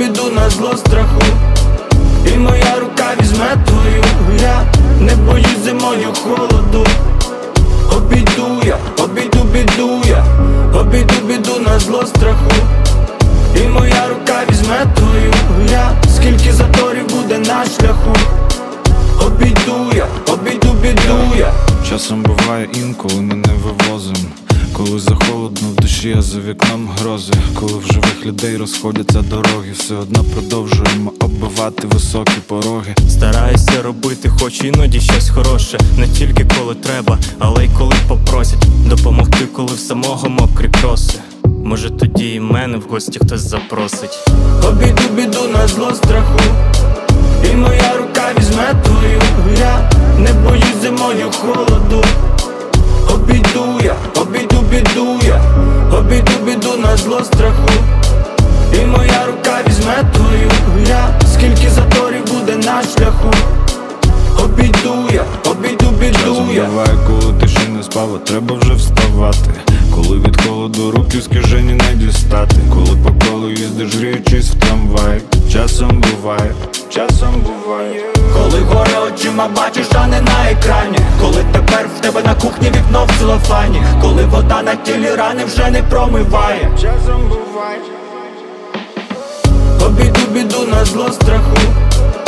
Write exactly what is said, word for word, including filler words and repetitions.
біду на зло страху, і моя рука візьме твою. Я не боюсь зимою холоду. Обійду я, обійду біду я, обійду біду на зло страху, і моя рука візьме твою. Я скільки заторів буде на шляху. Обійду я, обійду біду я. Часом буває інколи ми не вивозим, коли захолодно в душі, а за вікном грози. Коли в живих людей розходяться дороги, все одно продовжуємо оббивати високі пороги. Стараюся робити хоч іноді щось хороше, не тільки коли треба, але й коли попросять допомогти, коли в самого мокрі кроси. Може тоді і мене в гості хтось запросить. Обійду біду на зло страху, і моя рука візьме твою. Я не боюсь зимою холоду. Обійду я, обійду біду я, обійду біду на зло страху, і моя рука візьме твою. Я скільки заторів буде на шляху. Обійду я, обійду біду я. Часом буває, коли ти ще не спав, а треба вже вставати. Коли від холоду руки з кишені не дістати. Коли по колу їздиш, гріючись в трамвай. Часом буває, часом буває. Коли горе очима бачиш, а не на екрані. Коли тепер в тебе на кухні вікно в целофані. Коли вода на тілі рани вже не промиває. Часом буває. Обійду біду на зло страху,